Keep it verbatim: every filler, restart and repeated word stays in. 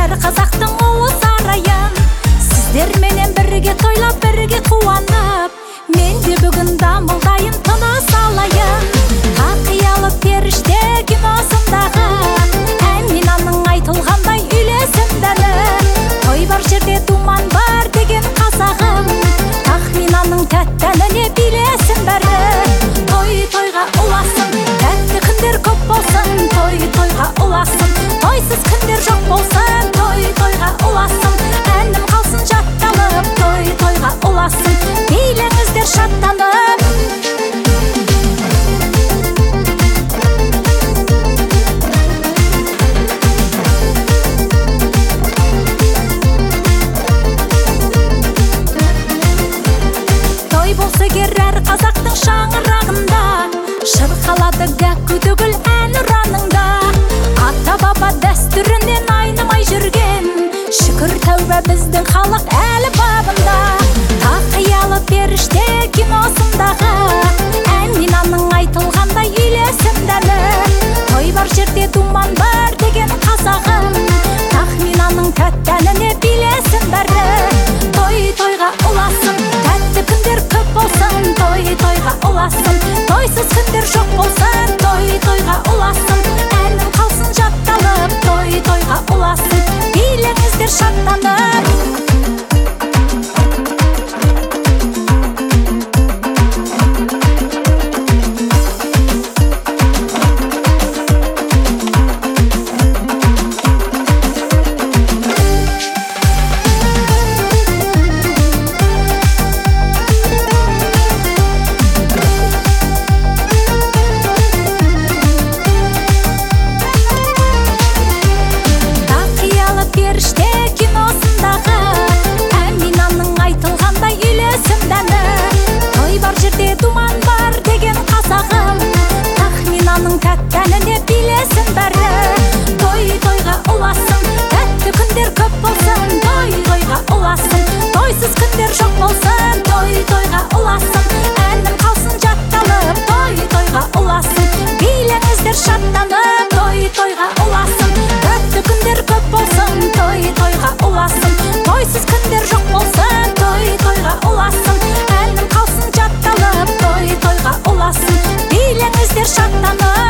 керер қазақтың ұлы сарайын. Сіздер менен бірге тойлап, бірге қуанып, мен де бүгін дамылдайын, тыныс алайын. Тақиялы періште киносындағы Әминаның айтылғандай үйлесімдері. Той бар жерде думан бар деген қазағым, Тахминаның тәттәніне билесін бәрі. Той тойға ұласын, тәтті күндер көп болсын. Той тойға ұласын, тойсыз күндер жоқ болсын. Той тойға ұласын, әнім қалсын жатталып. Той тойға ұласын, билеңіздер шаттанып. Той болса керер қазақтың шаңырағында, шырқалады гәкку төгіл ән ұраныңда. Ата баба дәстүрінен айнымай жүрген, шүкір тәуба біздің халық әлі бабында. Тақиялы періште киносындағы Әминаның айтылғандай үйлесімдері. Той бар жерде думан бар деген қазағым, Тахминаның тәтті әніне билесін бәрі. Той тойға ұласын, тәтті күндер көп болсын. Той тойға ұласын, тойсыз күндер жоқ болсын. Той тойға ұласын, әнім қалсын жатталып. Той тойға ұласын, билеңіздер шаттанып. Періште киносындағы Әминаның айтылғандай үйлесімдері. Той бар жерде думан бар деген қазағым, Тахминаның тәтті әніне билесін бәрі. Той тойға ұласын, тәтті күндер көп болсын. Той тойға ұласын, тойсыз күндер жоқ болсын. Той тойға ұласын, әнім қалсын жатталып. Той тойға ұласын, билеңіздер шаттанып. Той тойға ұласын, тәтті күндер көп болсын. Той тойға ұласын, тойсыз күндер жоқ болсын. Той тойға ұласын, әнім қалсын жатталып. Той тойға ұласын, билеңіздер шаттанып.